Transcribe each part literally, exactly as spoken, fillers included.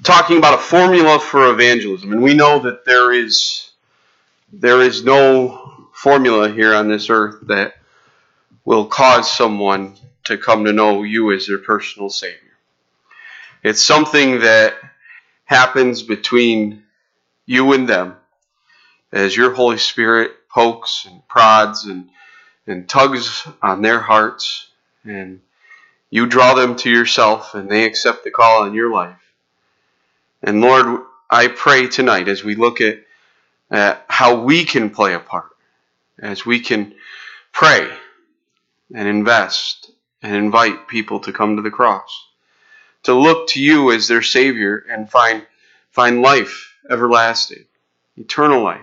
talking about a formula for evangelism, and we know that there is there is no formula here on this earth that will cause someone to come to know you as their personal Savior. It's something that happens between you and them as your Holy Spirit pokes and prods and, and tugs on their hearts, and you draw them to yourself and they accept the call on your life. And Lord, I pray tonight as we look at, at how we can play a part, as we can pray and invest and invite people to come to the cross, to look to you as their Savior and find find life everlasting, eternal life.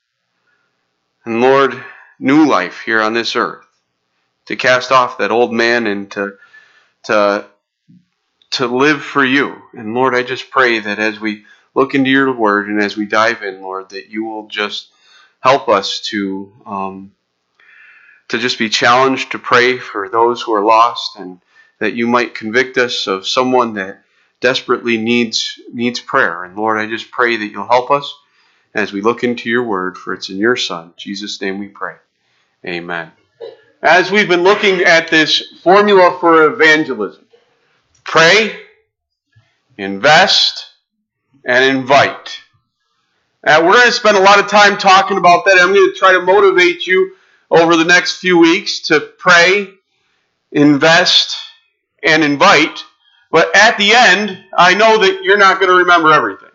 And Lord, new life here on this earth, to cast off that old man and to to to live for you. And Lord, I just pray that as we look into your word and as we dive in, Lord, that you will just help us to um, to just be challenged to pray for those who are lost, and that you might convict us of someone that desperately needs needs prayer. And Lord, I just pray that you'll help us as we look into your word, for it's in your Son, Jesus' name we pray. Amen. As we've been looking at this formula for evangelism, pray, invest, and invite. Uh, we're going to spend a lot of time talking about that. I'm going to try to motivate you over the next few weeks to pray, invest, and invite. But at the end, I know that you're not going to remember everything.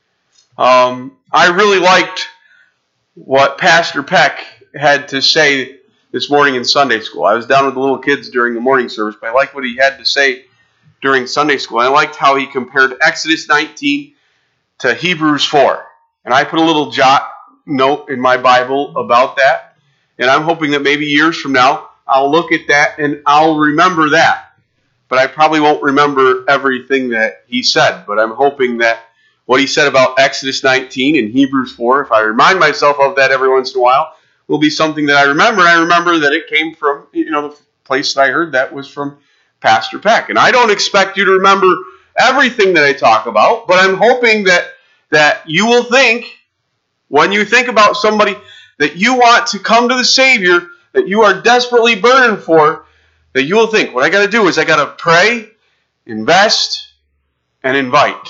Um, I really liked what Pastor Peck had to say this morning in Sunday school. I was down with the little kids during the morning service, but I liked what he had to say during Sunday school. And I liked how he compared Exodus nineteen to Hebrews four. And I put a little jot note in my Bible about that. And I'm hoping that maybe years from now, I'll look at that and I'll remember that. But I probably won't remember everything that he said. But I'm hoping that what he said about Exodus nineteen and Hebrews four, if I remind myself of that every once in a while, will be something that I remember. And I remember that it came from, you know, the place that I heard that was from Pastor Peck. And I don't expect you to remember everything that I talk about, but I'm hoping that, that you will think, when you think about somebody that you want to come to the Savior, that you are desperately burdened for, that you will think, what I got to do is I got to pray, invest, and invite.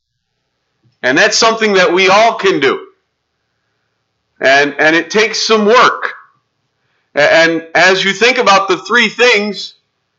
And that's something that we all can do. And, and it takes some work. And as you think about the three things,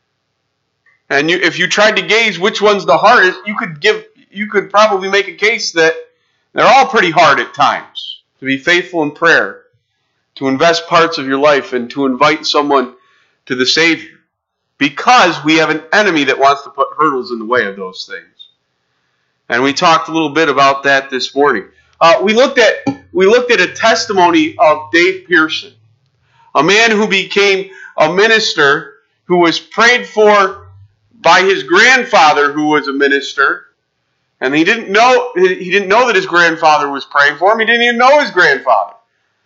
and you, if you tried to gauge which one's the hardest, you could give, you could probably make a case that they're all pretty hard at times. To be faithful in prayer, to invest parts of your life, and to invite someone to the Savior. Because we have an enemy that wants to put hurdles in the way of those things. And we talked a little bit about that this morning. Uh, we looked at we looked at a testimony of Dave Pearson, a man who became a minister, who was prayed for by his grandfather, who was a minister, and he didn't know he didn't know that his grandfather was praying for him. He didn't even know his grandfather.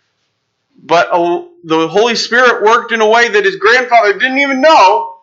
But uh, the Holy Spirit worked in a way that his grandfather didn't even know,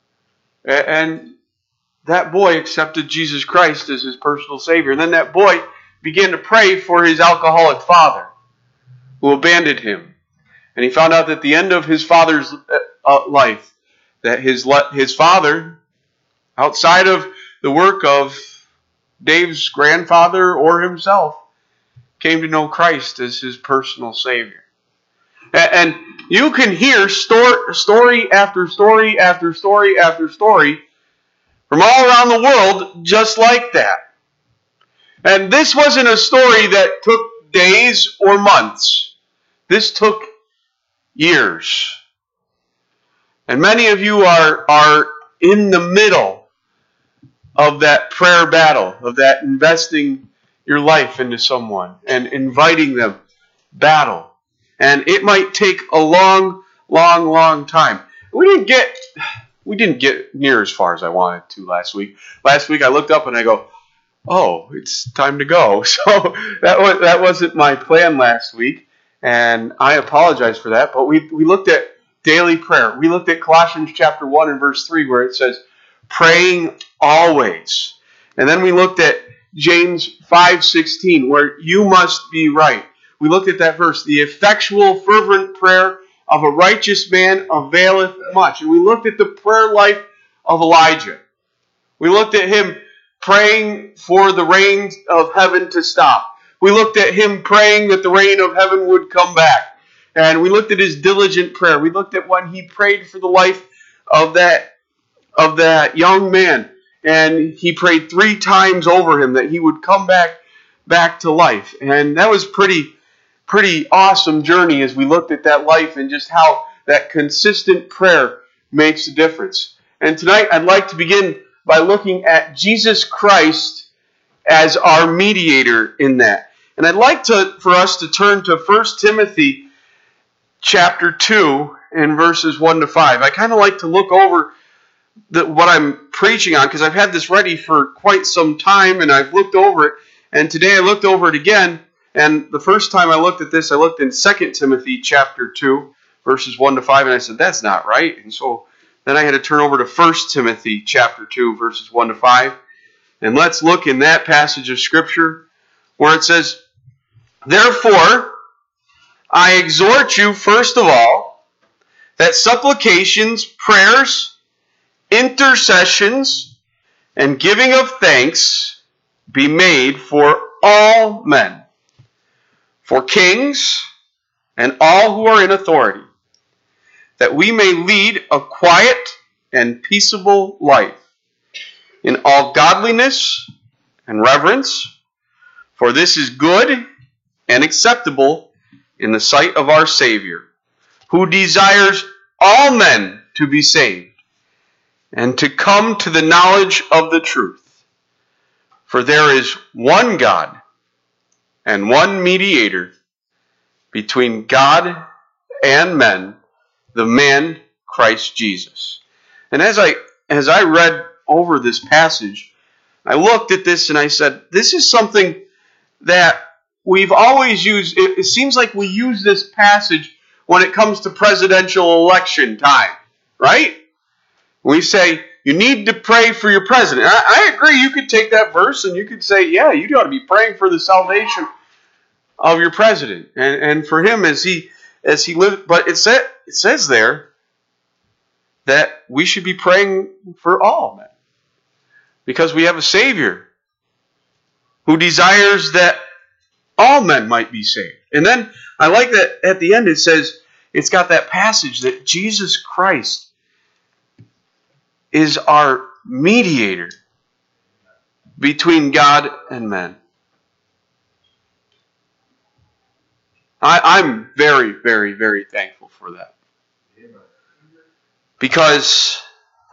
and that boy accepted Jesus Christ as his personal Savior. And then that boy began to pray for his alcoholic father, who abandoned him. And he found out at the end of his father's uh, life that his his father, outside of the work of Dave's grandfather or himself, came to know Christ as his personal Savior. And you can hear story, story after story after story after story from all around the world just like that. And this wasn't a story that took days or months. This took years. And many of you are, are in the middle of that prayer battle, of that investing your life into someone and inviting them battle. And it might take a long, long, long time. We didn't get we didn't get near as far as I wanted to last week. Last week I looked up and I go, oh, it's time to go. So that was that wasn't my plan last week, and I apologize for that. But we we looked at daily prayer. We looked at Colossians chapter one and verse three, where it says, praying always. And then we looked at James five sixteen, where you must be right. We looked at that verse. The effectual, fervent prayer of a righteous man availeth much. And we looked at the prayer life of Elijah. We looked at him praying for the rain of heaven to stop. We looked at him praying that the rain of heaven would come back. And we looked at his diligent prayer. We looked at when he prayed for the life of that, of that young man. And he prayed three times over him that he would come back, back to life. And that was pretty, pretty awesome journey as we looked at that life and just how that consistent prayer makes a difference. And tonight I'd like to begin by looking at Jesus Christ as our mediator in that. And I'd like to for us to turn to First Timothy chapter two and verses one to five. I kind of like to look over the, what I'm preaching on because I've had this ready for quite some time and I've looked over it. And today I looked over it again. And the first time I looked at this, I looked in Second Timothy chapter two, verses one to five, and I said, that's not right. And so then I had to turn over to First Timothy chapter two, verses one to five. And let's look in that passage of Scripture where it says, therefore, I exhort you, first of all, that supplications, prayers, intercessions, and giving of thanks be made for all men, for kings and all who are in authority, that we may lead a quiet and peaceable life in all godliness and reverence, for this is good and acceptable in the sight of our Savior, who desires all men to be saved and to come to the knowledge of the truth. For there is one God and one mediator between God and men, the man Christ Jesus. And as I as I read over this passage, I looked at this and I said, this is something that we've always used. It, it seems like we use this passage when it comes to presidential election time, right? We say, you need to pray for your president. I, I agree, you could take that verse and you could say, yeah, you ought to be praying for the salvation of your president and, and for him as he as he lived. But it, sa- it says there that we should be praying for all men because we have a Savior who desires that all men might be saved. And then I like that at the end it says, it's got that passage that Jesus Christ is our mediator between God and men. I, I'm very, very, very thankful for that. Because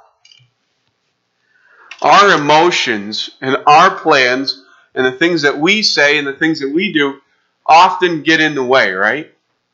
our emotions and our plans and the things that we say and the things that we do often get in the way, right?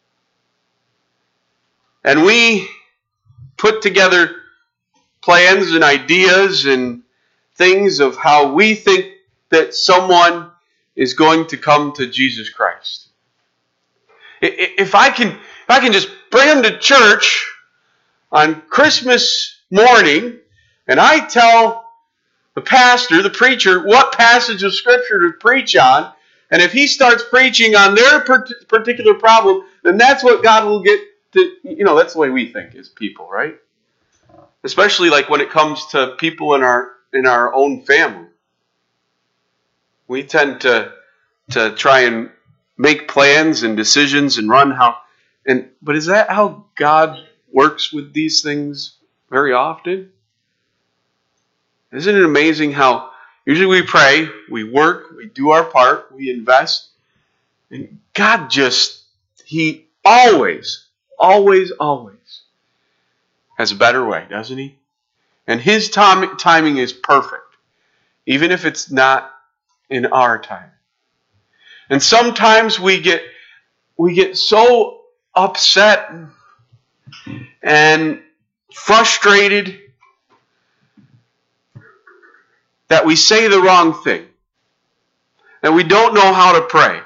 And we put together plans and ideas and things of how we think that someone is going to come to Jesus Christ. If I can, if I can just bring them to church on Christmas morning, and I tell the pastor, the preacher, what passage of Scripture to preach on, and if he starts preaching on their particular problem, then that's what God will get to, you know, that's the way we think as people, right? Especially like when it comes to people in our in our own family. We tend to to try and make plans and decisions and run how and but is that how God works with these things very often? Isn't it amazing how usually we pray, we work, we do our part, we invest, and God just, He always, always, always has a better way, doesn't He? And His time, timing is perfect, even if it's not in our time. And sometimes we get we get so upset and frustrated that we say the wrong thing, that we don't know how to pray.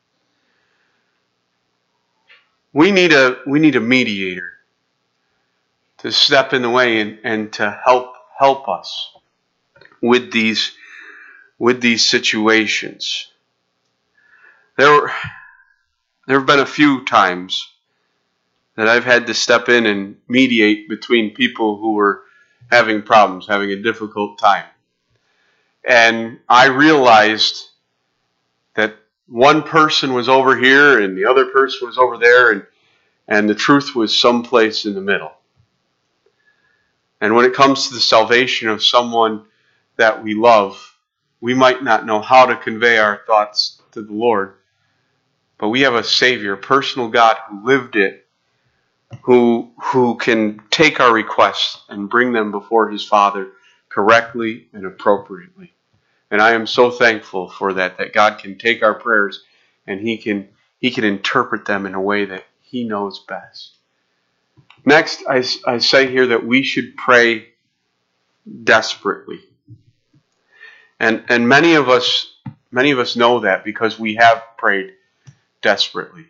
We need a we need a mediator to step in the way and, and to help help us with these with these situations. There, there have been a few times that I've had to step in and mediate between people who were having problems, having a difficult time. And I realized that one person was over here and the other person was over there, and, and the truth was someplace in the middle. And when it comes to the salvation of someone that we love, we might not know how to convey our thoughts to the Lord, but we have a Savior, a personal God who lived it, who, who can take our requests and bring them before His Father correctly and appropriately. And I am so thankful for that, that God can take our prayers and He can, He can interpret them in a way that He knows best. Next, I, I say here that we should pray desperately. And, and many of us, many of us know that because we have prayed desperately.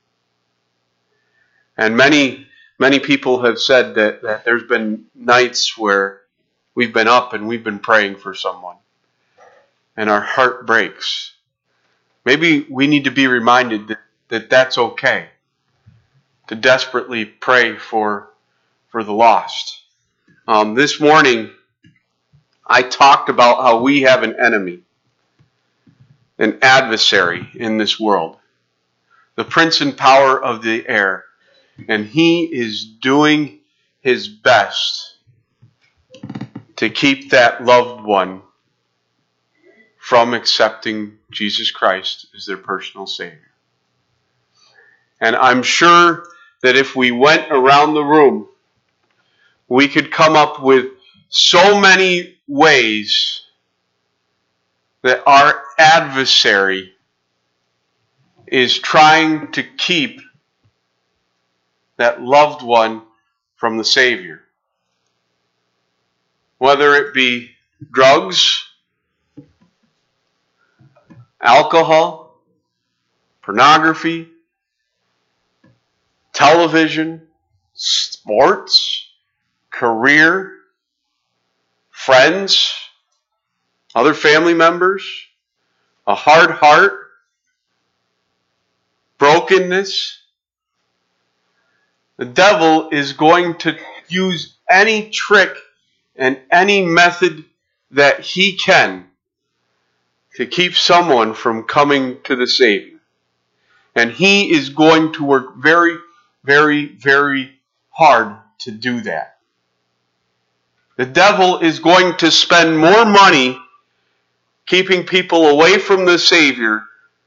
And many, many people have said that, that there's been nights where we've been up and we've been praying for someone, and our heart breaks. Maybe we need to be reminded that, that that's okay, to desperately pray for, for the lost. Um, this morning, I talked about how we have an enemy, an adversary in this world, the prince and power of the air, and he is doing his best to keep that loved one from accepting Jesus Christ as their personal Savior. And I'm sure that if we went around the room, we could come up with so many ways that our adversary is trying to keep that loved one from the Savior. Whether it be drugs, alcohol, pornography, television, sports, career, friends, other family members, a hard heart, brokenness. The devil is going to use any trick and any method that he can to keep someone from coming to the Savior. And he is going to work very, very, very hard to do that. The devil is going to spend more money keeping people away from the Savior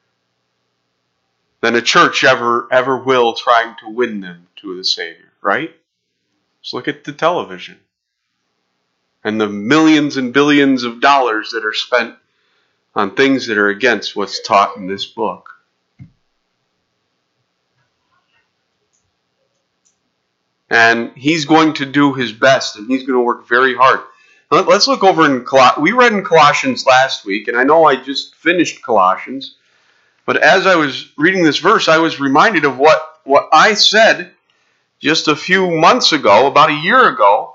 than a church ever, ever will trying to win them to the Savior, right? Just look at the television and the millions and billions of dollars that are spent on things that are against what's taught in this book. And he's going to do his best, and he's going to work very hard. Let's look over in Colossians. We read in Colossians last week, and I know I just finished Colossians, but as I was reading this verse, I was reminded of what, what I said just a few months ago, about a year ago,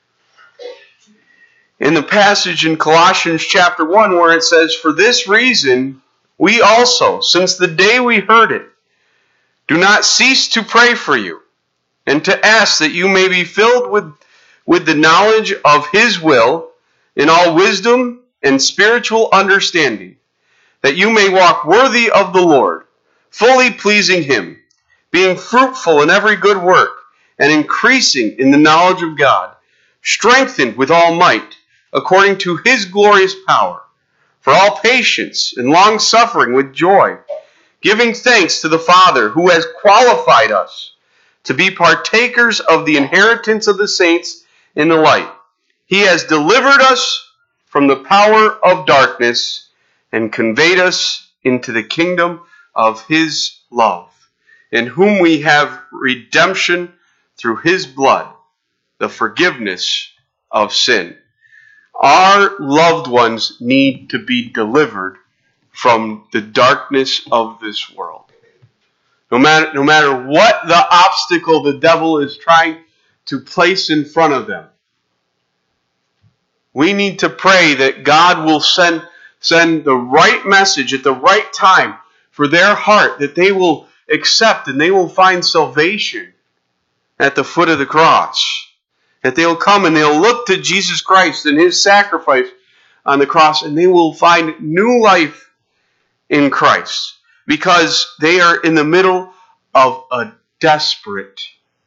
in the passage in Colossians chapter one, where it says, "For this reason, we also, since the day we heard it, do not cease to pray for you, and to ask that you may be filled with, with the knowledge of His will, in all wisdom and spiritual understanding, that you may walk worthy of the Lord, fully pleasing Him, being fruitful in every good work, and increasing in the knowledge of God, strengthened with all might, according to His glorious power, for all patience and long-suffering with joy, giving thanks to the Father who has qualified us to be partakers of the inheritance of the saints in the light. He has delivered us from the power of darkness and conveyed us into the kingdom of His love, in whom we have redemption through His blood, the forgiveness of sin." Our loved ones need to be delivered from the darkness of this world. No matter, no matter what the obstacle the devil is trying to place in front of them, we need to pray that God will send send the right message at the right time for their heart, that they will accept and they will find salvation at the foot of the cross. That they will come and they'll look to Jesus Christ and His sacrifice on the cross, and they will find new life in Christ, because they are in the middle of a desperate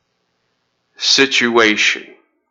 situation.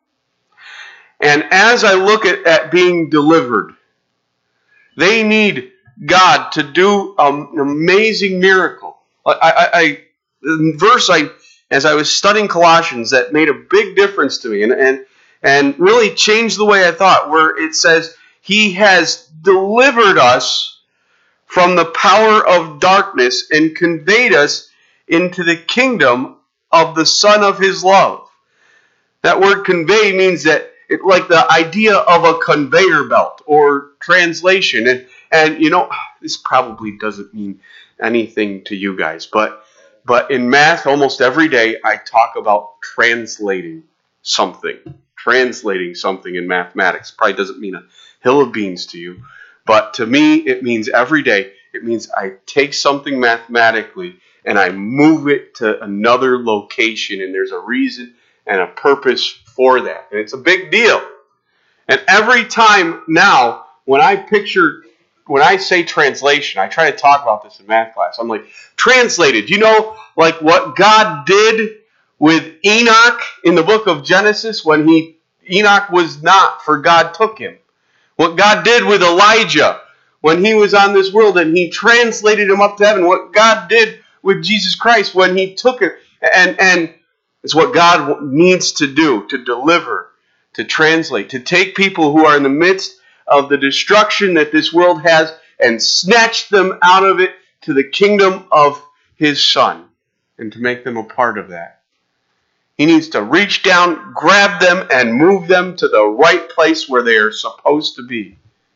And as I look at, at being delivered, they need God to do an amazing miracle. I, I, I the verse I, as I was studying Colossians, that made a big difference to me, and and and really changed the way I thought. Where it says, He has delivered us from the power of darkness and conveyed us into the kingdom of the Son of His love. That word convey means that it, like the idea of a conveyor belt or translation. And, and you know, this probably doesn't mean anything to you guys, but, but in math, almost every day, I talk about translating something. Translating something in mathematics. Probably doesn't mean a hill of beans to you, but to me, it means every day. It means I take something mathematically and I move it to another location, and there's a reason and a purpose for that. And it's a big deal. And every time now, when I picture, when I say translation, I try to talk about this in math class. I'm like, translated. You know, like what God did with Enoch in the book of Genesis when he Enoch was not, for God took him. What God did with Elijah when he was on this world and He translated him up to heaven. What God did with Jesus Christ when He took him. And, and it's what God needs to do, to deliver, to translate, to take people who are in the midst of the destruction that this world has and snatch them out of it to the kingdom of His Son, and to make them a part of that. He needs to reach down, grab them, and move them to the right place where they are supposed to be.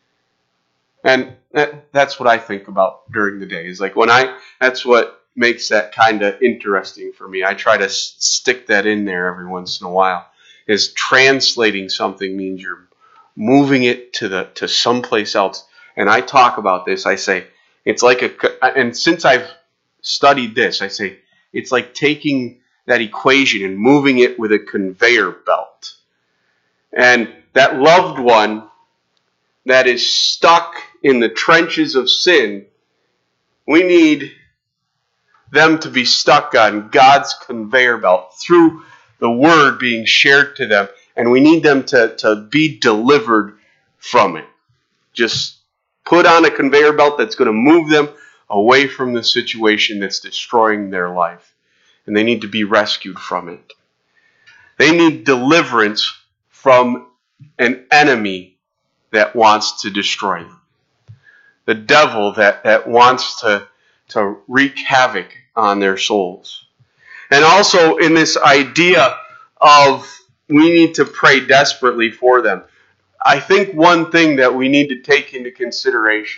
And that, that's what I think about during the day. Is like when I, that's what makes that kind of interesting for me. I try to s- stick that in there every once in a while. Is translating something means you're moving it to the to someplace else. And I talk about this. I say it's like a, and since I've studied this, I say it's like taking that equation and moving it with a conveyor belt. And that loved one that is stuck in the trenches of sin, we need them to be stuck on God's conveyor belt through the Word being shared to them. And we need them to, to be delivered from it. Just put on a conveyor belt that's going to move them away from the situation that's destroying their life. And they need to be rescued from it. They need deliverance from an enemy that wants to destroy them. The devil that, that wants to, to wreak havoc on their souls. And also in this idea of we need to pray desperately for them, I think one thing that we need to take into consideration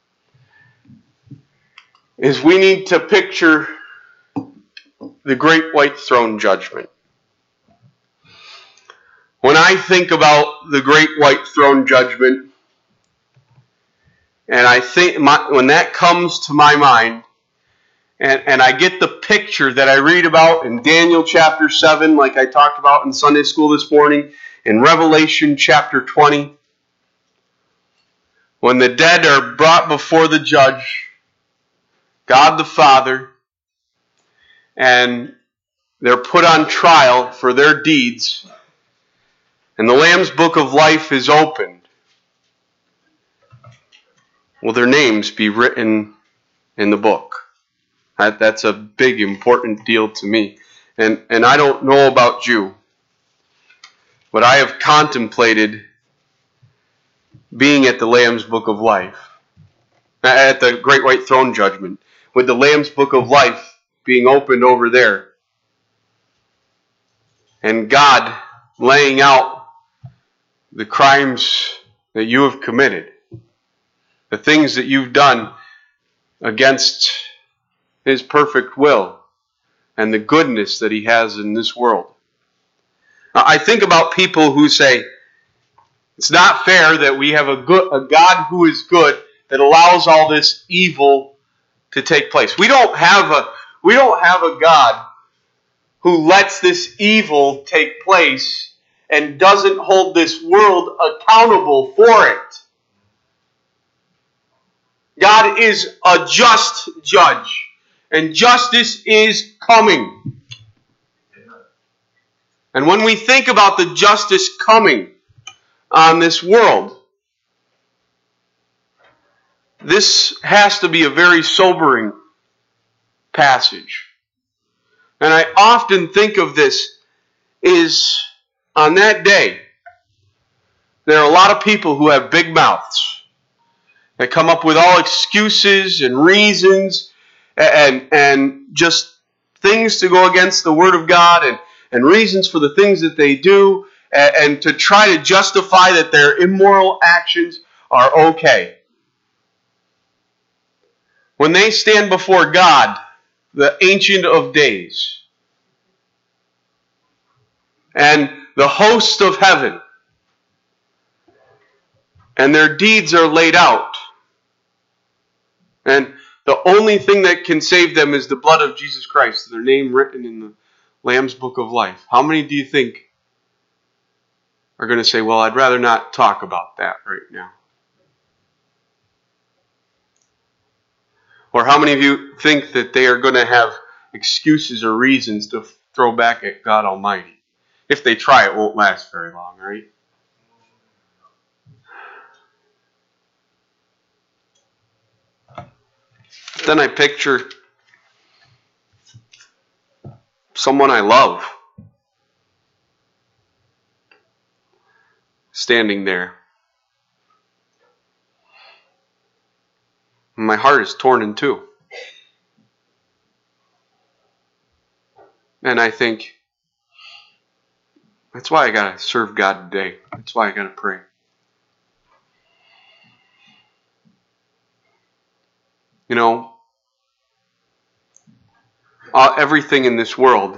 is we need to picture the great white throne judgment. When I think about the great white throne judgment, and I think my, when that comes to my mind, and, and I get the picture that I read about in Daniel chapter seven, like I talked about in Sunday school this morning, in Revelation chapter twenty, when the dead are brought before the judge, God the Father, and they're put on trial for their deeds, and the Lamb's book of life is opened, will their names be written in the book? That, that's a big, important deal to me. And, and I don't know about you, but I have contemplated being at the Lamb's book of life, at the great white throne judgment, with the Lamb's book of life being opened over there, and God laying out the crimes that you have committed, the things that you've done against His perfect will, and the goodness that He has in this world. I think about people who say, it's not fair that we have a good, a God who is good, that allows all this evil to take place. We don't have a we don't have a God who lets this evil take place and doesn't hold this world accountable for it. God is a just judge, and justice is coming. And when we think about the justice coming on this world, this has to be a very sobering passage. And I often think of this is on that day, there are a lot of people who have big mouths. They come up with all excuses and reasons and, and just things to go against the Word of God and, and reasons for the things that they do and, and to try to justify that their immoral actions are okay. When they stand before God, the Ancient of Days, and the host of heaven, and their deeds are laid out, and the only thing that can save them is the blood of Jesus Christ, their name written in the Lamb's Book of Life. How many do you think are going to say, well, I'd rather not talk about that right now? Or how many of you think that they are going to have excuses or reasons to throw back at God Almighty? If they try, it won't last very long, right? Then I picture someone I love standing there. My heart is torn in two. And I think, that's why I got to serve God today. That's why I got to pray. You know, uh, everything in this world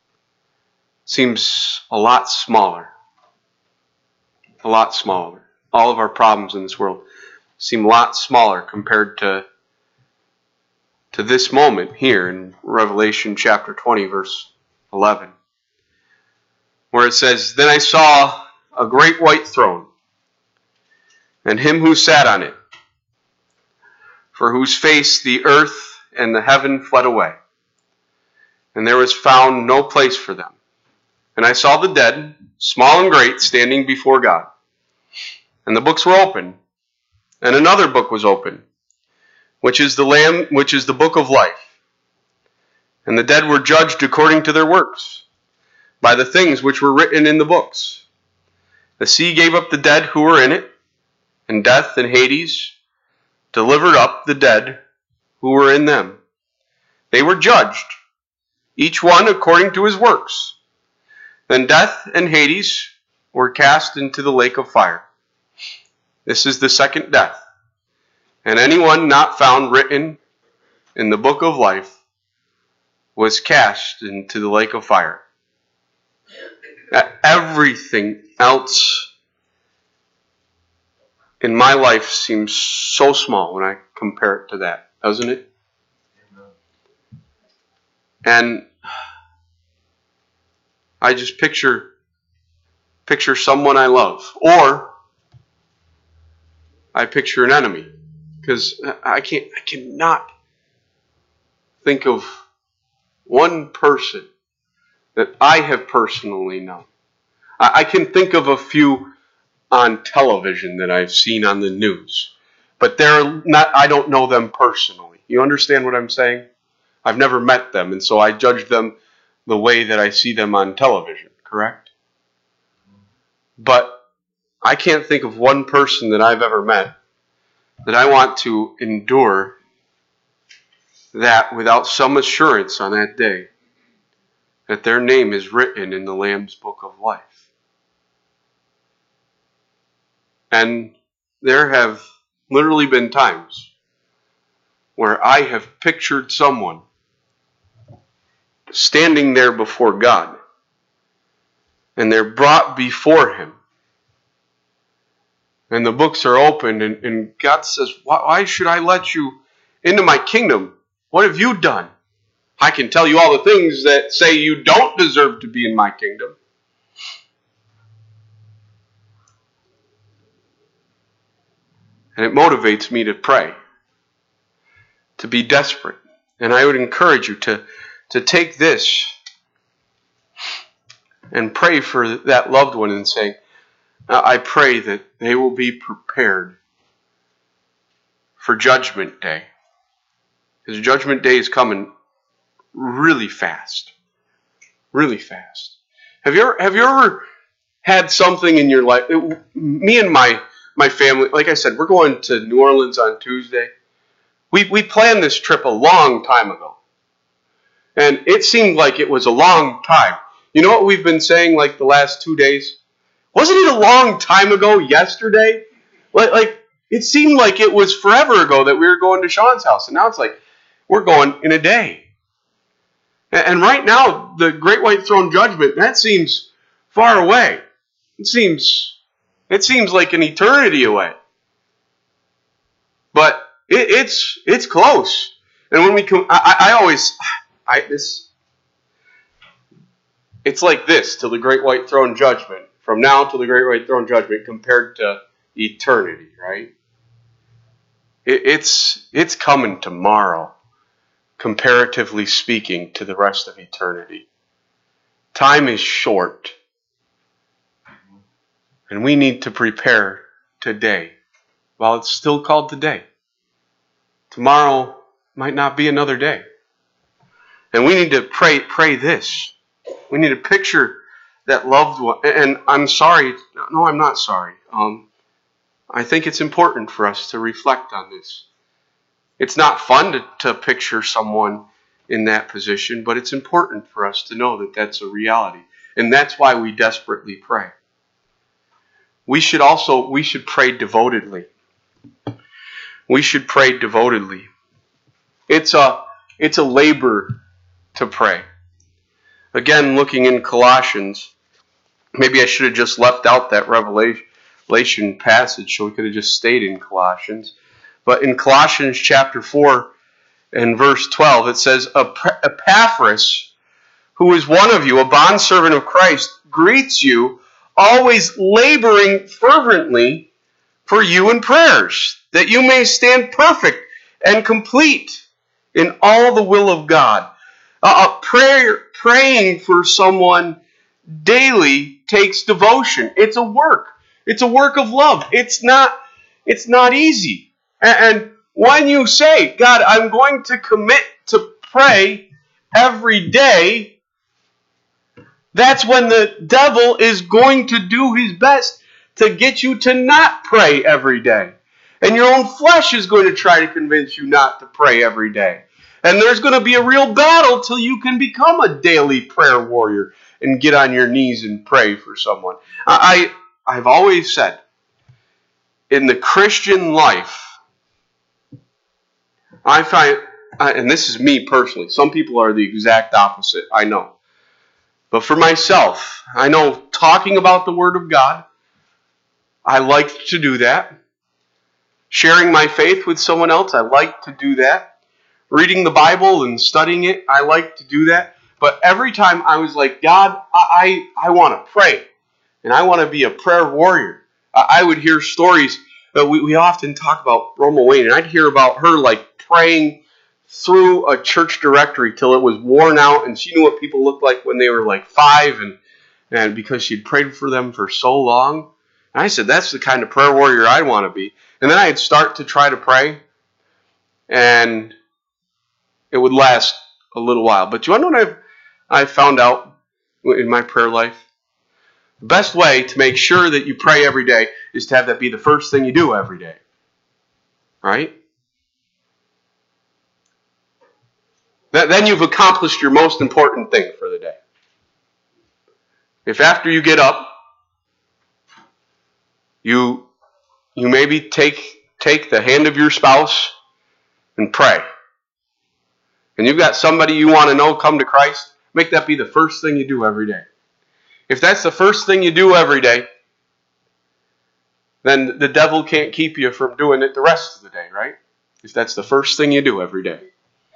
seems a lot smaller. A lot smaller. All of our problems in this world seem a lot smaller compared to, to this moment here in Revelation chapter twenty, verse eleven. Where it says, Then I saw a great white throne, and him who sat on it, for whose face the earth and the heaven fled away, and there was found no place for them. And I saw the dead, small and great, standing before God. And the books were open, and another book was open, which is the Lamb, which is the book of life. And the dead were judged according to their works, by the things which were written in the books. The sea gave up the dead who were in it, and death and Hades delivered up the dead who were in them. They were judged, each one according to his works. Then death and Hades were cast into the lake of fire. This is the second death. And anyone not found written in the book of life was cast into the lake of fire. Everything else in my life seems so small when I compare it to that, doesn't it? And I just picture picture someone I love, or I picture an enemy, because I can't I cannot think of one person that I have personally known. I, I can think of a few on television that I've seen on the news, but they're not. I don't know them personally. You understand what I'm saying? I've never met them, and so I judge them the way that I see them on television, correct? But I can't think of one person that I've ever met that I want to endure that without some assurance on that day that their name is written in the Lamb's Book of Life. And there have literally been times where I have pictured someone standing there before God, and they're brought before Him, And the books are opened, and, and God says, why, why should I let you into my kingdom? What have you done? I can tell you all the things that say you don't deserve to be in my kingdom. And it motivates me to pray, to be desperate. And I would encourage you to, to take this and pray for that loved one and say, I pray that they will be prepared for Judgment Day. Because Judgment Day is coming really fast. Really fast. Have you ever, have you ever had something in your life? It, me and my, my family, like I said, we're going to New Orleans on Tuesday. We, we planned this trip a long time ago. And it seemed like it was a long time. You know what we've been saying like the last two days? Wasn't it a long time ago yesterday? Like, like it seemed like it was forever ago that we were going to Sean's house. And now it's like, we're going in a day. And, and right now, the Great White Throne Judgment, that seems far away. It seems, it seems like an eternity away. But it, it's it's close. And when we come, I, I always, I this, it's like this till the Great White Throne Judgment. From now till the Great White Throne Judgment compared to eternity, right? It, it's it's coming tomorrow, comparatively speaking, to the rest of eternity. Time is short. And we need to prepare today while it's still called today. Tomorrow might not be another day. And we need to pray pray this. We need to picture that loved one. And I'm sorry. No, I'm not sorry. Um, I think it's important for us to reflect on this. It's not fun to, to picture someone in that position, but it's important for us to know that that's a reality. And that's why we desperately pray. We should also, we should pray devotedly. We should pray devotedly. It's a, it's a labor to pray. Again, looking in Colossians, maybe I should have just left out that Revelation passage so we could have just stayed in Colossians. But in Colossians chapter four and verse twelve, it says, Epaphras, who is one of you, a bondservant of Christ, greets you, always laboring fervently for you in prayers, that you may stand perfect and complete in all the will of God. Uh, prayer, praying for someone daily takes devotion. It's a work. It's a work of love. It's not, it's not easy. And, and when you say, God, I'm going to commit to pray every day, that's when the devil is going to do his best to get you to not pray every day. And your own flesh is going to try to convince you not to pray every day. And there's going to be a real battle till you can become a daily prayer warrior and get on your knees and pray for someone. I, I've always said, in the Christian life, I find, and this is me personally, some people are the exact opposite, I know. But for myself, I know talking about the Word of God, I like to do that. Sharing my faith with someone else, I like to do that. Reading the Bible and studying it, I like to do that. But every time I was like, God, I, I, I want to pray. And I want to be a prayer warrior. I, I would hear stories that we, we often talk about Roma Wayne. And I'd hear about her like praying through a church directory till it was worn out. And she knew what people looked like when they were like five. And, and because she'd prayed for them for so long. And I said, that's the kind of prayer warrior I want to be. And then I'd start to try to pray. And it would last a little while. But do you want to know what I've, I've found out in my prayer life? The best way to make sure that you pray every day is to have that be the first thing you do every day. Right? Then you've accomplished your most important thing for the day. If after you get up, you you maybe take take the hand of your spouse and pray. And you've got somebody you want to know come to Christ, make that be the first thing you do every day. If that's the first thing you do every day, then the devil can't keep you from doing it the rest of the day, right? Because that's the first thing you do every day.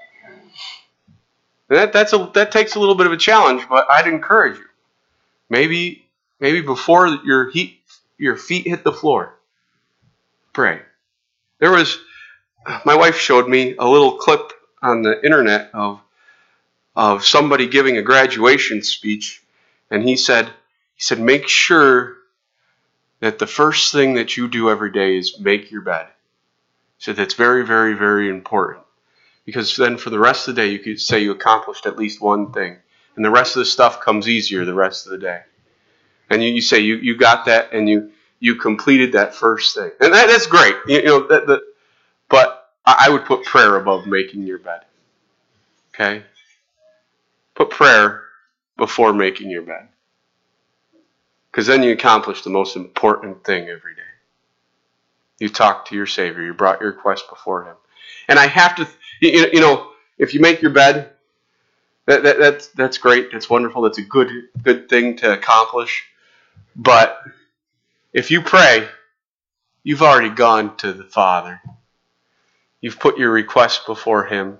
And that that's a that takes a little bit of a challenge, but I'd encourage you. Maybe maybe before your heat your feet hit the floor, pray. There was my wife showed me a little clip on the internet of of somebody giving a graduation speech, and he said he said make sure that the first thing that you do every day is make your bed. He said that's very, very, very important. Because then for the rest of the day, you could say you accomplished at least one thing. And the rest of the stuff comes easier the rest of the day. And you, you say you, you got that and you you completed that first thing. And that, that's great. You, you know, that, that, but I would put prayer above making your bed. Okay? Put prayer before making your bed. Because then you accomplish the most important thing every day. You talked to your Savior. You brought your request before Him. And I have to, you, you know, if you make your bed, that, that that's that's great. That's wonderful. That's a good good thing to accomplish. But if you pray, you've already gone to the Father. You've put your request before Him.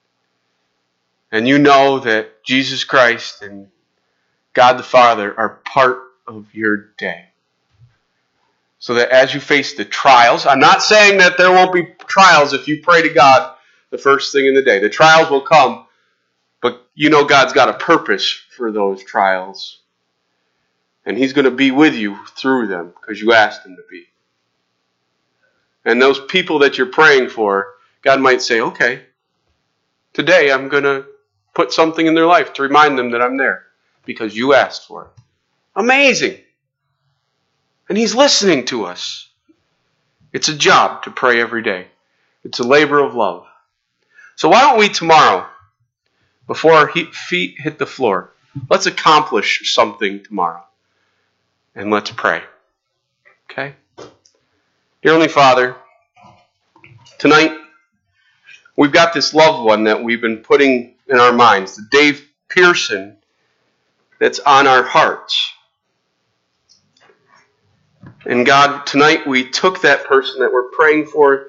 And you know that Jesus Christ and God the Father are part of your day. So that as you face the trials, I'm not saying that there won't be trials if you pray to God the first thing in the day. The trials will come, but you know God's got a purpose for those trials. And He's going to be with you through them because you asked Him to be. And those people that you're praying for, God might say, okay, today I'm going to put something in their life to remind them that I'm there because you asked for it. Amazing. And He's listening to us. It's a job to pray every day. It's a labor of love. So why don't we tomorrow, before our feet hit the floor, let's accomplish something tomorrow. And let's pray. Okay? Dear Heavenly Father, tonight we've got this loved one that we've been putting in our minds, the Dave Pearson, that's on our hearts. And God, tonight we took that person that we're praying for,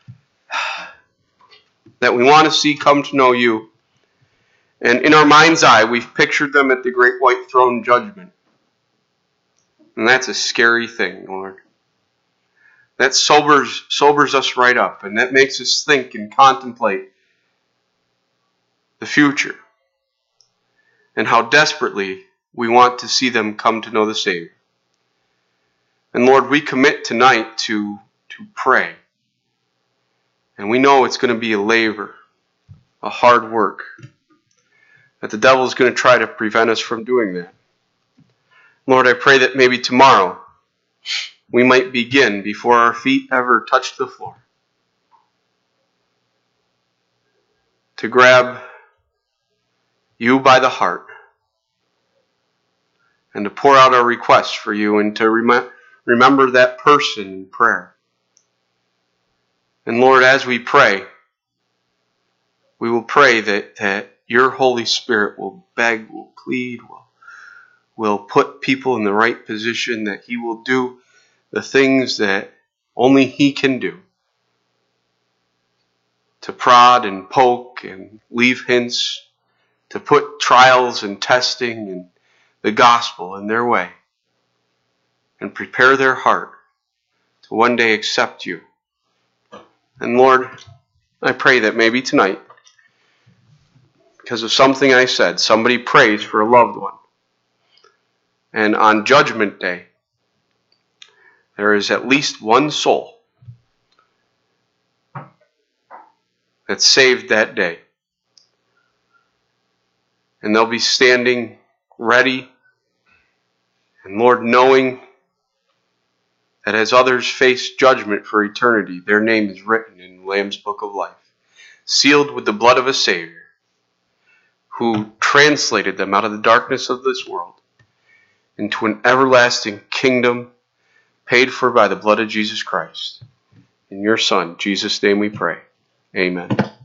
that we want to see come to know you. And in our mind's eye, we've pictured them at the great white throne judgment. And that's a scary thing, Lord. That sobers, sobers us right up. And that makes us think and contemplate the future. And how desperately we want to see them come to know the Savior. And Lord, we commit tonight to, to pray. And we know it's going to be a labor, a hard work. That the devil is going to try to prevent us from doing that. Lord, I pray that maybe tomorrow we might begin before our feet ever touch the floor. To grab you by the heart. And to pour out our requests for you and to rem- remember that person in prayer. And Lord, as we pray, we will pray that, that your Holy Spirit will beg, will plead, will, will put people in the right position, that He will do the things that only He can do. To prod and poke and leave hints, to put trials and testing and the gospel in their way, and prepare their heart to one day accept you. And Lord, I pray that maybe tonight, because of something I said, somebody prays for a loved one. And on Judgment Day, there is at least one soul that's saved that day. And they'll be standing ready, and Lord, knowing that as others face judgment for eternity, their name is written in the Lamb's Book of Life, sealed with the blood of a Savior, who translated them out of the darkness of this world into an everlasting kingdom paid for by the blood of Jesus Christ. In your Son, Jesus' name we pray. Amen.